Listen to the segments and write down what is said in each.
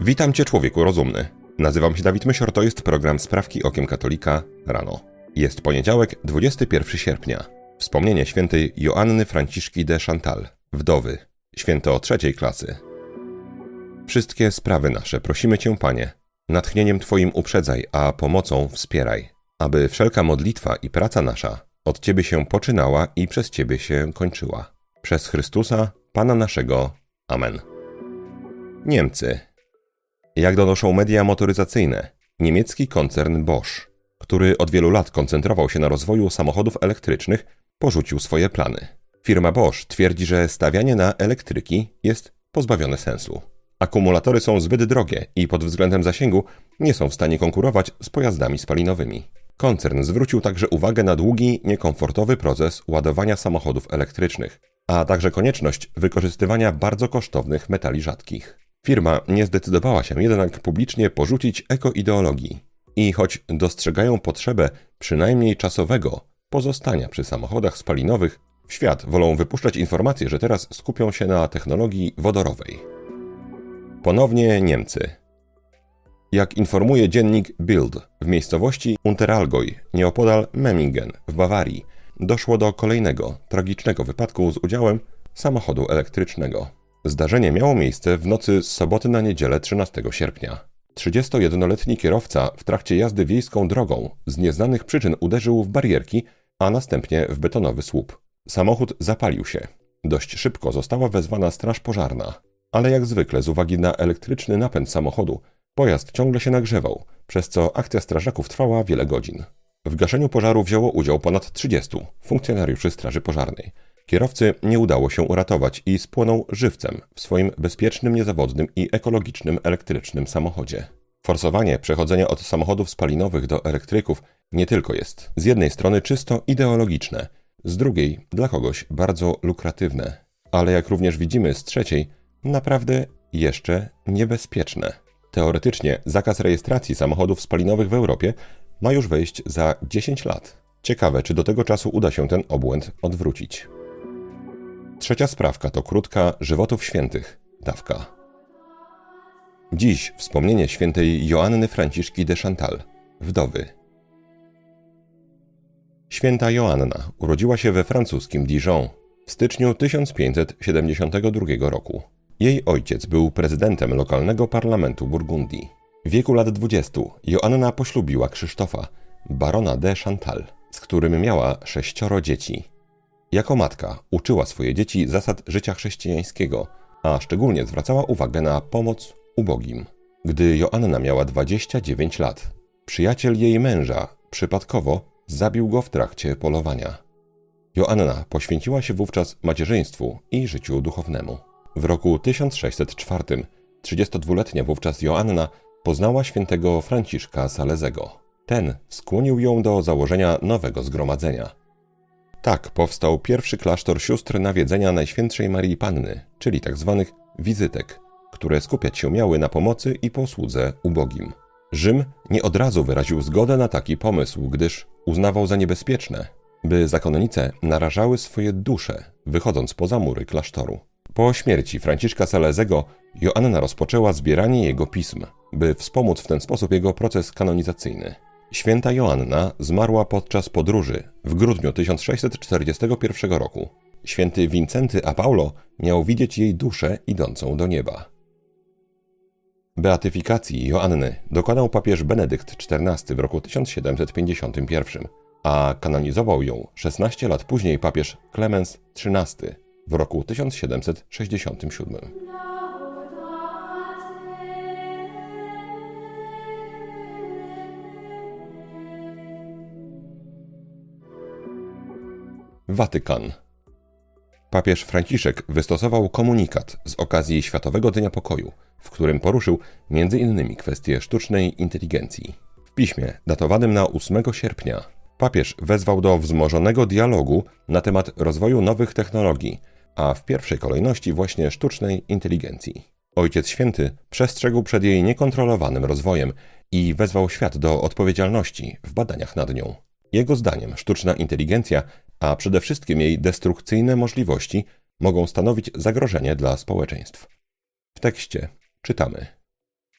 Witam Cię, człowieku rozumny. Nazywam się Dawid Mysior, to jest program Sprawki Okiem Katolika rano. Jest poniedziałek, 21 sierpnia. Wspomnienie świętej Joanny Franciszki de Chantal, wdowy, święto 3. klasy. Wszystkie sprawy nasze prosimy Cię, Panie, natchnieniem Twoim uprzedzaj, a pomocą wspieraj, aby wszelka modlitwa i praca nasza od Ciebie się poczynała i przez Ciebie się kończyła. Przez Chrystusa, Pana naszego. Amen. Niemcy. Jak donoszą media motoryzacyjne, niemiecki koncern Bosch, który od wielu lat koncentrował się na rozwoju samochodów elektrycznych, porzucił swoje plany. Firma Bosch twierdzi, że stawianie na elektryki jest pozbawione sensu. Akumulatory są zbyt drogie i pod względem zasięgu nie są w stanie konkurować z pojazdami spalinowymi. Koncern zwrócił także uwagę na długi, niekomfortowy proces ładowania samochodów elektrycznych, a także konieczność wykorzystywania bardzo kosztownych metali rzadkich. Firma nie zdecydowała się jednak publicznie porzucić ekoideologii i choć dostrzegają potrzebę przynajmniej czasowego pozostania przy samochodach spalinowych, w świat wolą wypuszczać informacje, że teraz skupią się na technologii wodorowej. Ponownie Niemcy. Jak informuje dziennik Bild, w miejscowości Unterallgäu, nieopodal Memmingen w Bawarii, doszło do kolejnego tragicznego wypadku z udziałem samochodu elektrycznego. Zdarzenie miało miejsce w nocy z soboty na niedzielę 13 sierpnia. 31-letni kierowca w trakcie jazdy wiejską drogą z nieznanych przyczyn uderzył w barierki, a następnie w betonowy słup. Samochód zapalił się. Dość szybko została wezwana straż pożarna, ale jak zwykle z uwagi na elektryczny napęd samochodu pojazd ciągle się nagrzewał, przez co akcja strażaków trwała wiele godzin. W gaszeniu pożaru wzięło udział ponad 30 funkcjonariuszy straży pożarnej. Kierowcy nie udało się uratować i spłonął żywcem w swoim bezpiecznym, niezawodnym i ekologicznym elektrycznym samochodzie. Forsowanie przechodzenia od samochodów spalinowych do elektryków nie tylko jest z jednej strony czysto ideologiczne, z drugiej dla kogoś bardzo lukratywne, ale jak również widzimy z trzeciej, naprawdę jeszcze niebezpieczne. Teoretycznie zakaz rejestracji samochodów spalinowych w Europie ma już wejść za 10 lat. Ciekawe, czy do tego czasu uda się ten obłęd odwrócić. Trzecia sprawka to krótka żywotów świętych, dawka. Dziś wspomnienie świętej Joanny Franciszki de Chantal, wdowy. Święta Joanna urodziła się we francuskim Dijon w styczniu 1572 roku. Jej ojciec był prezydentem lokalnego parlamentu Burgundii. W wieku lat 20 Joanna poślubiła Krzysztofa, barona de Chantal, z którym miała 6 dzieci. Jako matka uczyła swoje dzieci zasad życia chrześcijańskiego, a szczególnie zwracała uwagę na pomoc ubogim. Gdy Joanna miała 29 lat, przyjaciel jej męża przypadkowo zabił go w trakcie polowania. Joanna poświęciła się wówczas macierzyństwu i życiu duchownemu. W roku 1604 32-letnia wówczas Joanna poznała świętego Franciszka Salezego. Ten skłonił ją do założenia nowego zgromadzenia. Tak powstał pierwszy klasztor sióstr nawiedzenia Najświętszej Maryi Panny, czyli tzw. wizytek, które skupiać się miały na pomocy i posłudze ubogim. Rzym nie od razu wyraził zgodę na taki pomysł, gdyż uznawał za niebezpieczne, by zakonnice narażały swoje dusze, wychodząc poza mury klasztoru. Po śmierci Franciszka Salezego Joanna rozpoczęła zbieranie jego pism, by wspomóc w ten sposób jego proces kanonizacyjny. Święta Joanna zmarła podczas podróży w grudniu 1641 roku. Święty Wincenty a Paulo miał widzieć jej duszę idącą do nieba. Beatyfikacji Joanny dokonał papież Benedykt XIV w roku 1751, a kanonizował ją 16 lat później papież Klemens XIII w roku 1767. Watykan. Papież Franciszek wystosował komunikat z okazji Światowego Dnia Pokoju, w którym poruszył m.in. kwestię sztucznej inteligencji. W piśmie datowanym na 8 sierpnia papież wezwał do wzmożonego dialogu na temat rozwoju nowych technologii, a w pierwszej kolejności właśnie sztucznej inteligencji. Ojciec Święty przestrzegł przed jej niekontrolowanym rozwojem i wezwał świat do odpowiedzialności w badaniach nad nią. Jego zdaniem sztuczna inteligencja, a przede wszystkim jej destrukcyjne możliwości, mogą stanowić zagrożenie dla społeczeństw. W tekście czytamy: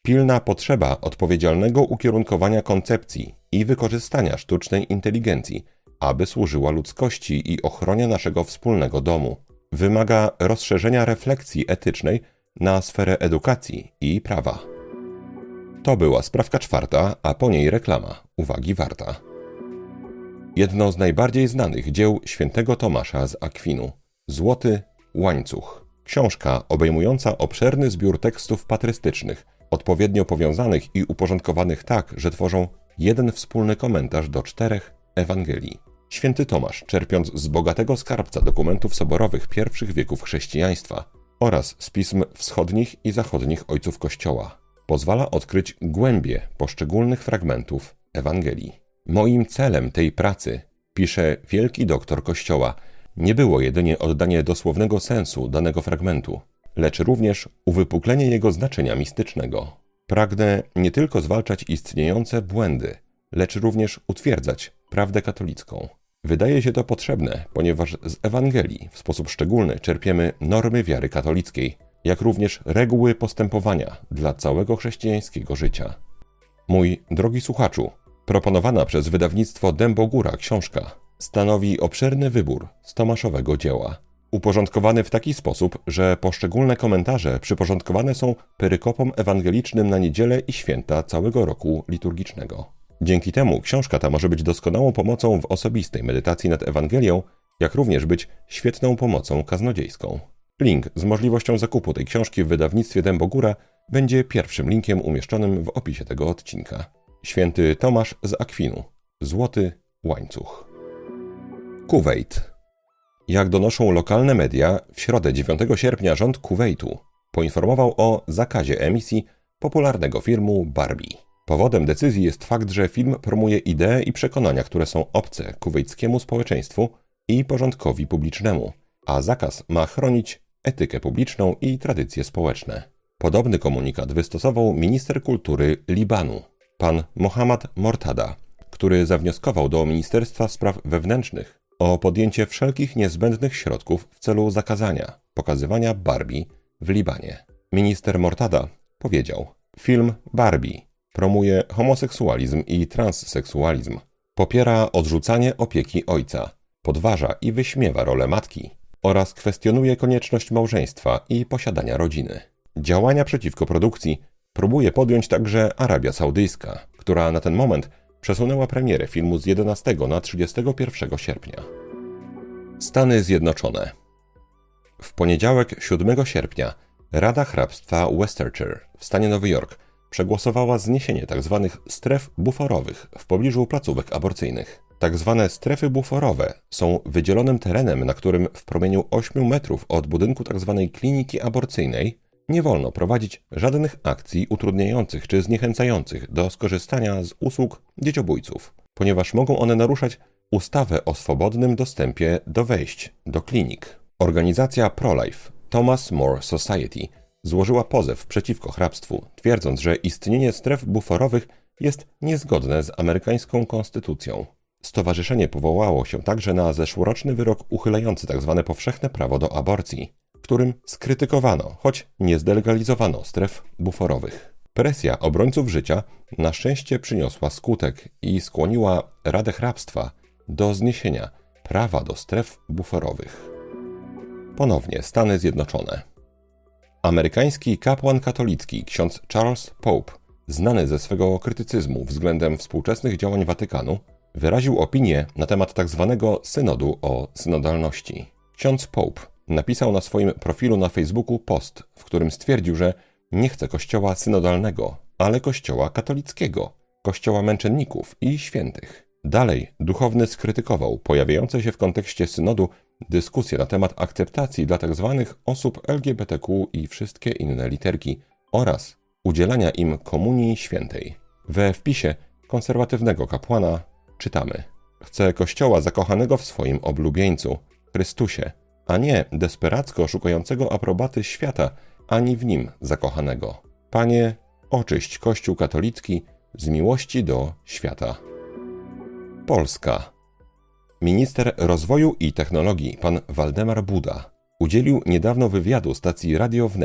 Pilna potrzeba odpowiedzialnego ukierunkowania koncepcji i wykorzystania sztucznej inteligencji, aby służyła ludzkości i ochronie naszego wspólnego domu. Wymaga rozszerzenia refleksji etycznej na sferę edukacji i prawa. To była sprawka czwarta, a po niej reklama. Uwagi warta. Jedno z najbardziej znanych dzieł świętego Tomasza z Akwinu. Złoty łańcuch. Książka obejmująca obszerny zbiór tekstów patrystycznych, odpowiednio powiązanych i uporządkowanych tak, że tworzą jeden wspólny komentarz do 4 Ewangelii. Święty Tomasz, czerpiąc z bogatego skarbca dokumentów soborowych pierwszych wieków chrześcijaństwa oraz z pism wschodnich i zachodnich ojców Kościoła, pozwala odkryć głębie poszczególnych fragmentów Ewangelii. Moim celem tej pracy, pisze wielki doktor Kościoła, nie było jedynie oddanie dosłownego sensu danego fragmentu, lecz również uwypuklenie jego znaczenia mistycznego. Pragnę nie tylko zwalczać istniejące błędy, lecz również utwierdzać prawdę katolicką. Wydaje się to potrzebne, ponieważ z Ewangelii w sposób szczególny czerpiemy normy wiary katolickiej, jak również reguły postępowania dla całego chrześcijańskiego życia. Mój drogi słuchaczu, proponowana przez wydawnictwo Dębogóra książka stanowi obszerny wybór z tomaszowego dzieła, uporządkowany w taki sposób, że poszczególne komentarze przyporządkowane są perykopom ewangelicznym na niedzielę i święta całego roku liturgicznego. Dzięki temu książka ta może być doskonałą pomocą w osobistej medytacji nad Ewangelią, jak również być świetną pomocą kaznodziejską. Link z możliwością zakupu tej książki w wydawnictwie Dębogóra będzie pierwszym linkiem umieszczonym w opisie tego odcinka. Święty Tomasz z Akwinu. Złoty łańcuch. Kuwejt. Jak donoszą lokalne media, w środę 9 sierpnia rząd Kuwejtu poinformował o zakazie emisji popularnego filmu Barbie. Powodem decyzji jest fakt, że film promuje idee i przekonania, które są obce kuwejckiemu społeczeństwu i porządkowi publicznemu, a zakaz ma chronić etykę publiczną i tradycje społeczne. Podobny komunikat wystosował minister kultury Libanu, pan Mohammad Mortada, który zawnioskował do Ministerstwa Spraw Wewnętrznych o podjęcie wszelkich niezbędnych środków w celu zakazania pokazywania Barbie w Libanie. Minister Mortada powiedział: film Barbie promuje homoseksualizm i transseksualizm, popiera odrzucanie opieki ojca, podważa i wyśmiewa rolę matki oraz kwestionuje konieczność małżeństwa i posiadania rodziny. Działania przeciwko produkcji próbuje podjąć także Arabia Saudyjska, która na ten moment przesunęła premierę filmu z 11 na 31 sierpnia. Stany Zjednoczone. W poniedziałek 7 sierpnia Rada Hrabstwa Worcestershire w stanie Nowy Jork przegłosowała zniesienie tzw. stref buforowych w pobliżu placówek aborcyjnych. Tak zwane strefy buforowe są wydzielonym terenem, na którym w promieniu 8 metrów od budynku tzw. kliniki aborcyjnej nie wolno prowadzić żadnych akcji utrudniających czy zniechęcających do skorzystania z usług dzieciobójców, ponieważ mogą one naruszać ustawę o swobodnym dostępie do wejść do klinik. Organizacja Pro-Life Thomas More Society złożyła pozew przeciwko hrabstwu, twierdząc, że istnienie stref buforowych jest niezgodne z amerykańską konstytucją. Stowarzyszenie powołało się także na zeszłoroczny wyrok uchylający tzw. powszechne prawo do aborcji, którym skrytykowano, choć nie zdelegalizowano stref buforowych. Presja obrońców życia na szczęście przyniosła skutek i skłoniła Radę Hrabstwa do zniesienia prawa do stref buforowych. Ponownie Stany Zjednoczone. Amerykański kapłan katolicki ksiądz Charles Pope, znany ze swego krytycyzmu względem współczesnych działań Watykanu, wyraził opinię na temat tzw. synodu o synodalności. Ksiądz Pope napisał na swoim profilu na Facebooku post, w którym stwierdził, że nie chce kościoła synodalnego, ale kościoła katolickiego, kościoła męczenników i świętych. Dalej duchowny skrytykował pojawiające się w kontekście synodu dyskusje na temat akceptacji dla tzw. osób LGBTQ i wszystkie inne literki oraz udzielania im komunii świętej. We wpisie konserwatywnego kapłana czytamy: chcę kościoła zakochanego w swoim oblubieńcu, Chrystusie, a nie desperacko szukającego aprobaty świata, ani w nim zakochanego. Panie, oczyść Kościół katolicki z miłości do świata. Polska. Minister Rozwoju i Technologii pan Waldemar Buda udzielił niedawno wywiadu stacji Radio Wnet, w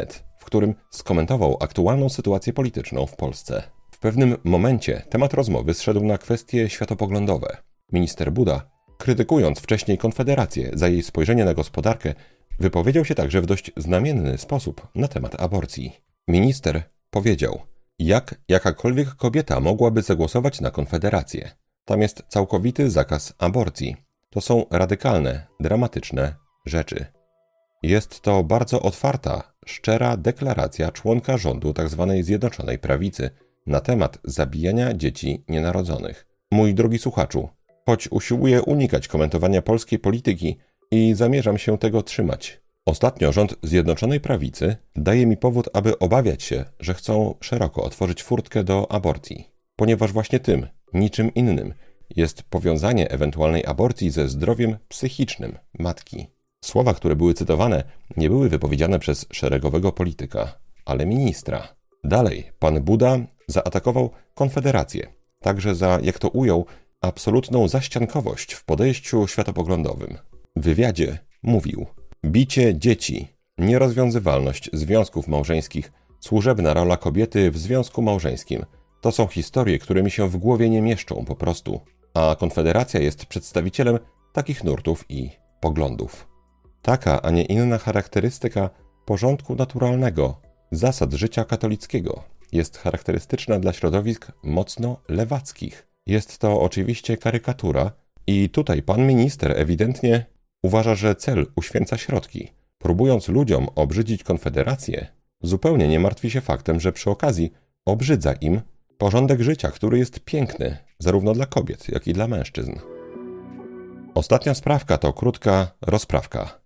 którym skomentował aktualną sytuację polityczną w Polsce. W pewnym momencie temat rozmowy zszedł na kwestie światopoglądowe. Minister Buda, krytykując wcześniej Konfederację za jej spojrzenie na gospodarkę, wypowiedział się także w dość znamienny sposób na temat aborcji. Minister powiedział: jak jakakolwiek kobieta mogłaby zagłosować na Konfederację? Tam jest całkowity zakaz aborcji. To są radykalne, dramatyczne rzeczy. Jest to bardzo otwarta, szczera deklaracja członka rządu tzw. Zjednoczonej Prawicy na temat zabijania dzieci nienarodzonych. Mój drogi słuchaczu, choć usiłuję unikać komentowania polskiej polityki i zamierzam się tego trzymać, ostatnio rząd Zjednoczonej Prawicy daje mi powód, aby obawiać się, że chcą szeroko otworzyć furtkę do aborcji, ponieważ właśnie tym, niczym innym, jest powiązanie ewentualnej aborcji ze zdrowiem psychicznym matki. Słowa, które były cytowane, nie były wypowiedziane przez szeregowego polityka, ale ministra. Dalej, pan Buda zaatakował Konfederację, także za, jak to ujął, absolutną zaściankowość w podejściu światopoglądowym. W wywiadzie mówił: bicie dzieci, nierozwiązywalność związków małżeńskich, służebna rola kobiety w związku małżeńskim to są historie, które mi się w głowie nie mieszczą po prostu, a Konfederacja jest przedstawicielem takich nurtów i poglądów. Taka, a nie inna charakterystyka porządku naturalnego, zasad życia katolickiego jest charakterystyczna dla środowisk mocno lewackich. Jest to oczywiście karykatura i tutaj pan minister ewidentnie uważa, że cel uświęca środki. Próbując ludziom obrzydzić Konfederację, zupełnie nie martwi się faktem, że przy okazji obrzydza im porządek życia, który jest piękny zarówno dla kobiet, jak i dla mężczyzn. Ostatnia sprawka to krótka rozprawka.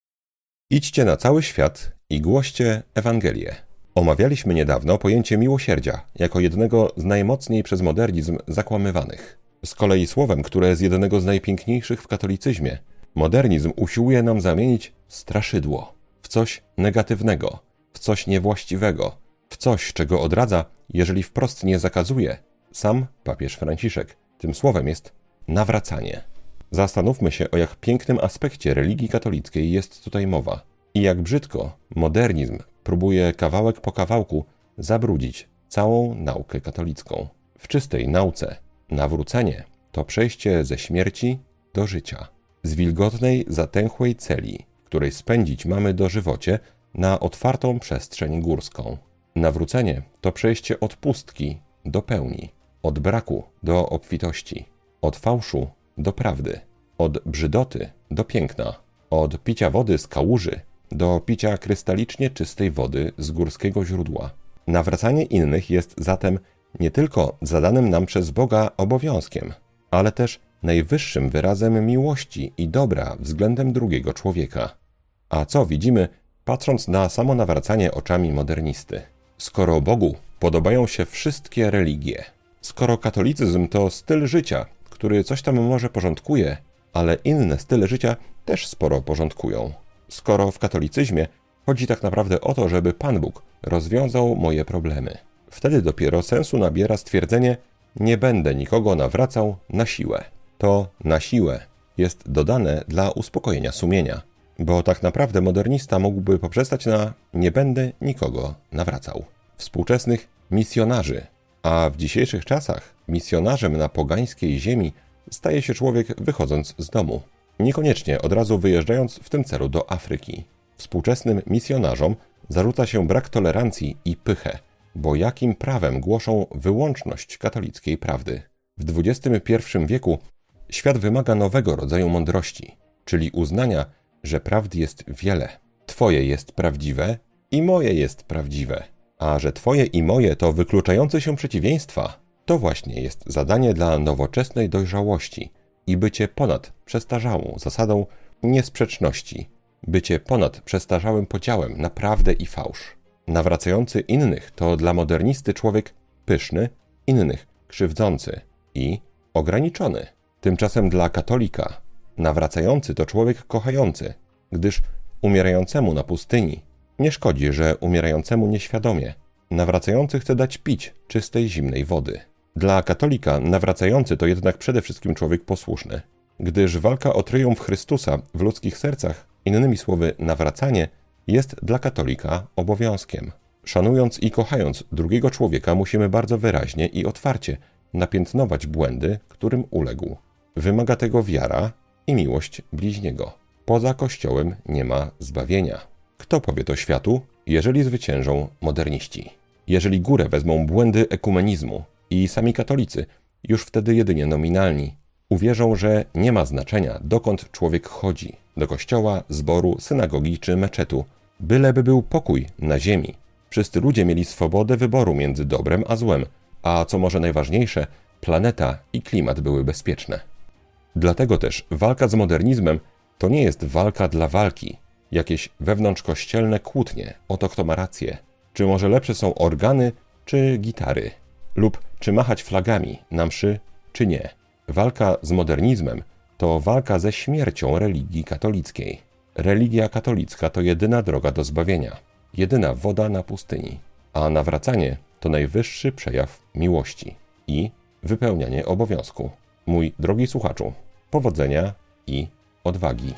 Idźcie na cały świat i głoście Ewangelię. Omawialiśmy niedawno pojęcie miłosierdzia jako jednego z najmocniej przez modernizm zakłamywanych. Z kolei słowem, które z jednego z najpiękniejszych w katolicyzmie, modernizm usiłuje nam zamienić straszydło w coś negatywnego, w coś niewłaściwego, w coś, czego odradza, jeżeli wprost nie zakazuje. Sam papież Franciszek. Tym słowem jest nawracanie. Zastanówmy się, o jak pięknym aspekcie religii katolickiej jest tutaj mowa i jak brzydko modernizm próbuje kawałek po kawałku zabrudzić całą naukę katolicką. W czystej nauce nawrócenie to przejście ze śmierci do życia, z wilgotnej, zatęchłej celi, w której spędzić mamy dożywocie, na otwartą przestrzeń górską. Nawrócenie to przejście od pustki do pełni, od braku do obfitości, od fałszu do prawdy, od brzydoty do piękna, od picia wody z kałuży do picia krystalicznie czystej wody z górskiego źródła. Nawracanie innych jest zatem nie tylko zadanym nam przez Boga obowiązkiem, ale też najwyższym wyrazem miłości i dobra względem drugiego człowieka. A co widzimy, patrząc na samo nawracanie oczami modernisty? Skoro Bogu podobają się wszystkie religie, skoro katolicyzm to styl życia, który coś tam może porządkuje, ale inne style życia też sporo porządkują. Skoro w katolicyzmie chodzi tak naprawdę o to, żeby Pan Bóg rozwiązał moje problemy. Wtedy dopiero sensu nabiera stwierdzenie: nie będę nikogo nawracał na siłę. To na siłę jest dodane dla uspokojenia sumienia, bo tak naprawdę modernista mógłby poprzestać na nie będę nikogo nawracał. Współczesnych misjonarzy, a w dzisiejszych czasach misjonarzem na pogańskiej ziemi staje się człowiek wychodząc z domu, niekoniecznie od razu wyjeżdżając w tym celu do Afryki. Współczesnym misjonarzom zarzuca się brak tolerancji i pychę, bo jakim prawem głoszą wyłączność katolickiej prawdy? W XXI wieku świat wymaga nowego rodzaju mądrości, czyli uznania, że prawd jest wiele. Twoje jest prawdziwe i moje jest prawdziwe, a że twoje i moje to wykluczające się przeciwieństwa, to właśnie jest zadanie dla nowoczesnej dojrzałości i bycie ponad przestarzałą zasadą niesprzeczności, bycie ponad przestarzałym podziałem na prawdę i fałsz. Nawracający innych to dla modernisty człowiek pyszny, innych krzywdzący i ograniczony. Tymczasem dla katolika nawracający to człowiek kochający, gdyż umierającemu na pustyni nie szkodzi, że umierającemu nieświadomie. Nawracający chce dać pić czystej, zimnej wody. Dla katolika nawracający to jednak przede wszystkim człowiek posłuszny, gdyż walka o triumf Chrystusa w ludzkich sercach, innymi słowy nawracanie, jest dla katolika obowiązkiem. Szanując i kochając drugiego człowieka, musimy bardzo wyraźnie i otwarcie napiętnować błędy, którym uległ. Wymaga tego wiara i miłość bliźniego. Poza Kościołem nie ma zbawienia. Kto powie to światu, jeżeli zwyciężą moderniści? Jeżeli górę wezmą błędy ekumenizmu i sami katolicy, już wtedy jedynie nominalni, uwierzą, że nie ma znaczenia, dokąd człowiek chodzi, do kościoła, zboru, synagogi czy meczetu, byleby był pokój na ziemi. Wszyscy ludzie mieli swobodę wyboru między dobrem a złem, a co może najważniejsze, planeta i klimat były bezpieczne. Dlatego też walka z modernizmem to nie jest walka dla walki, jakieś wewnątrzkościelne kłótnie o to, kto ma rację, czy może lepsze są organy czy gitary, lub czy machać flagami na mszy, czy nie. Walka z modernizmem to walka ze śmiercią religii katolickiej. Religia katolicka to jedyna droga do zbawienia, jedyna woda na pustyni, a nawracanie to najwyższy przejaw miłości i wypełnianie obowiązku. Mój drogi słuchaczu, powodzenia i odwagi.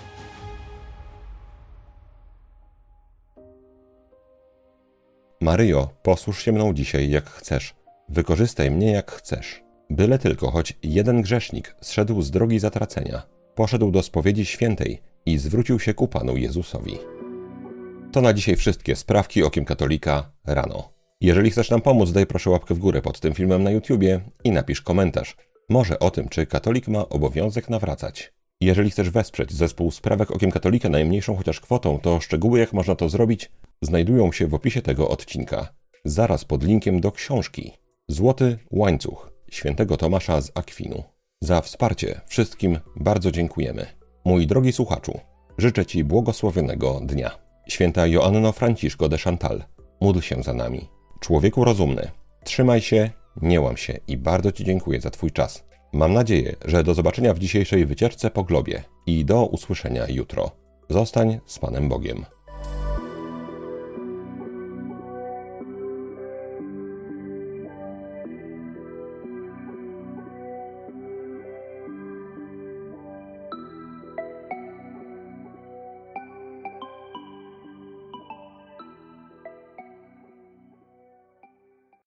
Maryjo, posłuż się mną dzisiaj jak chcesz, wykorzystaj mnie jak chcesz. Byle tylko choć jeden grzesznik zszedł z drogi zatracenia, poszedł do spowiedzi świętej i zwrócił się ku Panu Jezusowi. To na dzisiaj wszystkie sprawki okiem katolika rano. Jeżeli chcesz nam pomóc, daj proszę łapkę w górę pod tym filmem na YouTubie i napisz komentarz. Może o tym, czy katolik ma obowiązek nawracać. Jeżeli chcesz wesprzeć zespół Sprawek Okiem Katolika najmniejszą chociaż kwotą, to szczegóły, jak można to zrobić, znajdują się w opisie tego odcinka. Zaraz pod linkiem do książki Złoty łańcuch świętego Tomasza z Akwinu. Za wsparcie wszystkim bardzo dziękujemy. Mój drogi słuchaczu, życzę Ci błogosławionego dnia. Święta Joanno Franciszko de Chantal, módl się za nami. Człowieku rozumny, trzymaj się, nie łam się i bardzo Ci dziękuję za Twój czas. Mam nadzieję, że do zobaczenia w dzisiejszej wycieczce po globie i do usłyszenia jutro. Zostań z Panem Bogiem.